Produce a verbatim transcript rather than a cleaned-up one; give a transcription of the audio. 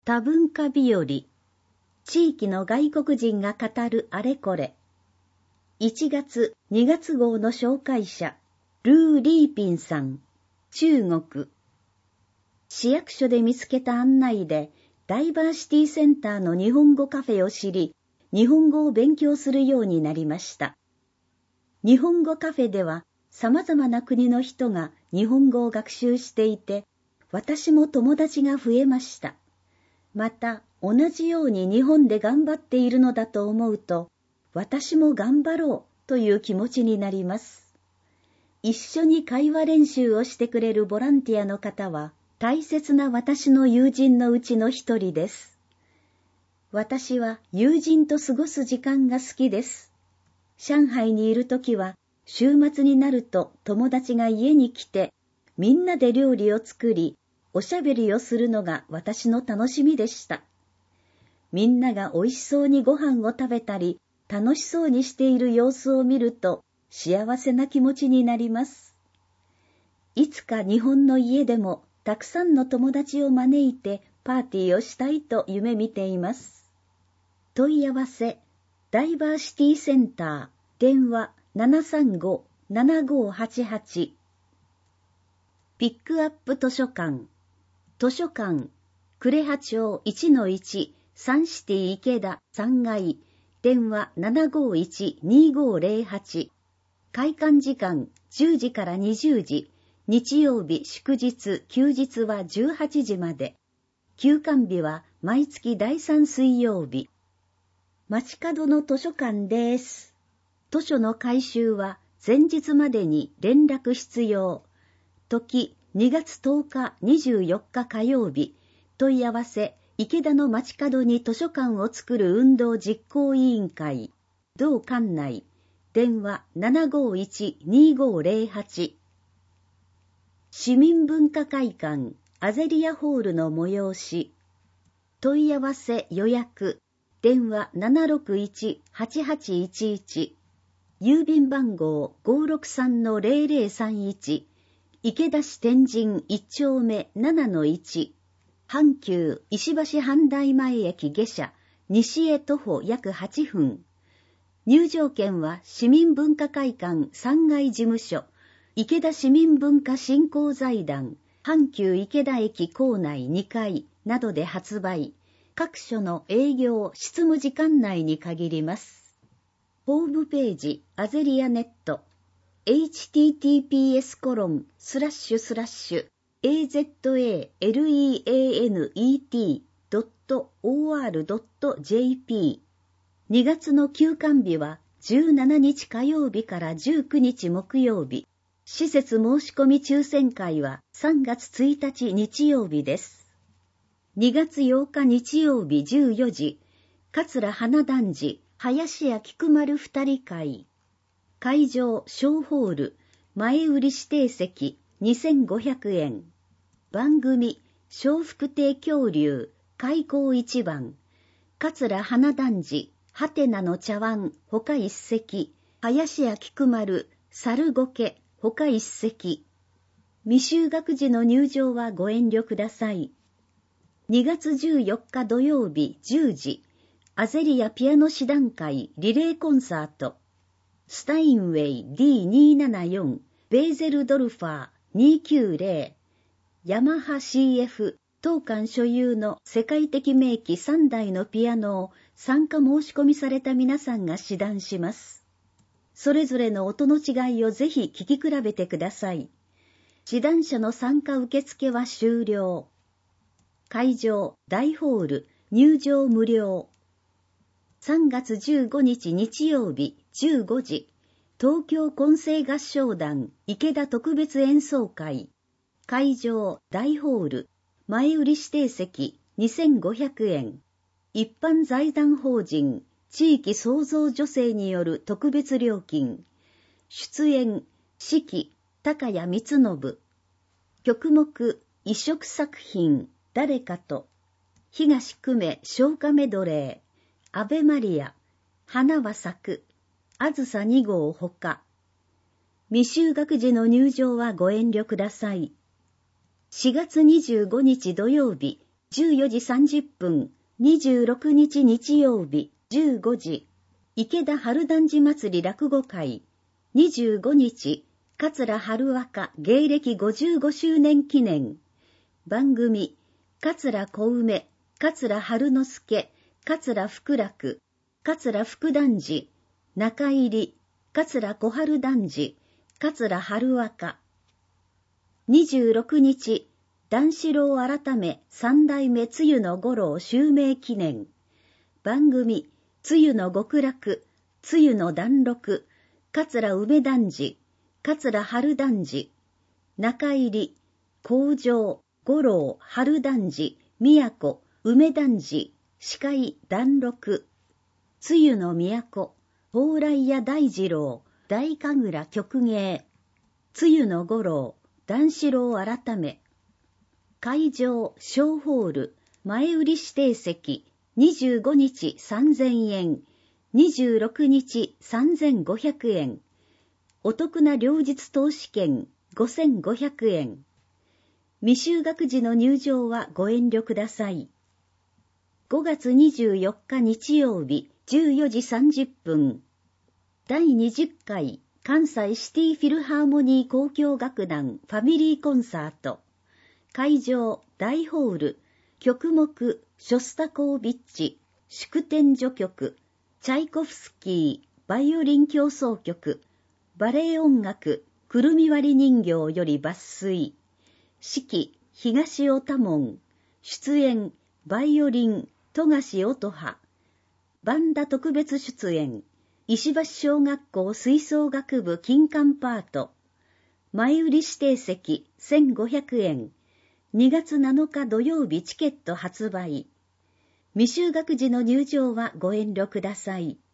多文化日和、地域の外国人が語るあれこれ。いちがつ、にがつ号の紹介者、ルー・リーピンさん、中国。市役所で見つけた案内で、ダイバーシティセンターの日本語カフェを知り、日本語を勉強するようになりました。日本語カフェでは、様々な国の人が日本語を学習していて、私も友達が増えました。また、同じように日本で頑張っているのだと思うと、私も頑張ろうという気持ちになります。一緒に会話練習をしてくれるボランティアの方は、大切な私の友人のうちの一人です。私は友人と過ごす時間が好きです。上海にいるときは、週末になると友達が家に来て、みんなで料理を作り、おしゃべりをするのが私の楽しみでした。みんなが美味しそうにご飯を食べたり、楽しそうにしている様子を見ると幸せな気持ちになります。いつか日本の家でもたくさんの友達を招いてパーティーをしたいと夢見ています。問い合わせ、ダイバーシティセンター、電話 ななさんご ななごはちはち。ピックアップ図書館、図書館、呉羽町 いちのいち、サンシティ池田さんがい、電話 ななごいち にごぜろはち。開館時間じゅうじからにじゅうじ、日曜日、祝日、休日はじゅうはちじまで。休館日は毎月だいさん水曜日。街角の図書館です。図書の回収は前日までに連絡必要。時にがつとおかにじゅうよっか火曜日。問い合わせ、池田の街角に図書館を作る運動実行委員会。同館内。電話 ななごいち にごぜろはち。市民文化会館アゼリアホールの催し。問い合わせ予約。電話 ななろくいち はちはちいちいち。郵便番号 ごーろくさんのぜろぜろさんいち。池田市天神いち丁目 ななのいち。阪急石橋阪大前駅下車、西へ徒歩約はっぷん。入場券は市民文化会館さんがい事務所、池田市民文化振興財団、阪急池田駅構内にかいなどで発売。各所の営業・執務時間内に限ります。ホームページ、アゼリアネット、エイチティーティーピーエスコロンスラッシュスラッシュ エーゼットエーエルイーエーエヌイーティードットオーアールドットジェーピー。にがつの休館日はじゅうしちにち火曜日からじゅうくにち木曜日。施設申し込み抽選会はさんがつついたち日曜日です。にがつようか日曜日じゅうよじ、桂花団次、林家菊丸二人会。会場小ホール、前売り指定席にせんごひゃくえん。番組笑福亭恐竜、開口一番。桂花団次、はてなの茶碗、他一席。林家菊丸、猿ごけ、他一席。未就学時の入場はご遠慮ください。にがつじゅうよっか土曜日じゅうじ、アゼリアピアノ師団会リレーコンサート。スタインウェイ ディーにーななよん、ベーゼルドルファーにーきゅうぜろ、ヤマハ シーエフ、当館所有の世界的名機さんだいのピアノを参加申し込みされた皆さんが指弾します。それぞれの音の違いをぜひ聞き比べてください。指弾者の参加受付は終了。会場、大ホール、入場無料。さんがつじゅうごにち日曜日じゅうごじ、東京混声合唱団池田特別演奏会。会場、大ホール、前売り指定席にせんごひゃくえん。一般財団法人、地域創造助成による特別料金。出演、指揮、高谷光信。曲目、異色作品、誰かと。東久米唱歌メドレー。アベマリア、花は咲く、あずさにごうほか。未就学時の入場はご遠慮ください。しがつにじゅうごにち土曜日、 じゅうよじさんじゅっぷん、にじゅうろくにち日曜日、じゅうごじ、池田春団治祭り落語会、にじゅうごにち、桂春若芸歴ごじゅうごしゅうねん記念、番組、桂小梅、桂春之助、桂福楽、桂福団治、中入、桂小春団治、桂春若。にじゅうろくにち、段四郎改め三代目つゆの五郎襲名記念。番組、つゆの極楽、つゆの段六、桂梅団治、桂春団治、中入、工場、五郎、春団治、都、梅団治、司会段六、つゆの都、蓬莱屋大二郎、大神楽曲芸、つゆの五郎、段四郎改め。会場、小ホール、前売り指定席、にじゅうごにちさんぜんえん、にじゅうろくにちさんぜんごひゃくえん。お得な両日投資券ごせんごひゃくえん。未就学時の入場はご遠慮ください。ごがつにじゅうよっか日曜日じゅうよじさんじゅっぷん。だいにじゅっかい関西シティフィルハーモニー交響楽団ファミリーコンサート。会場、大ホール、曲目、ショスタコービッチ、祝典序曲、チャイコフスキー、バイオリン協奏曲、バレエ音楽、くるみ割り人形より抜粋、指揮、東尾多門、出演、バイオリン、富樫音羽、バンダ特別出演、石橋小学校吹奏楽部金管パート、前売り指定席せんごひゃくえん、にがつなのか土曜日チケット発売。未就学時の入場はご遠慮ください。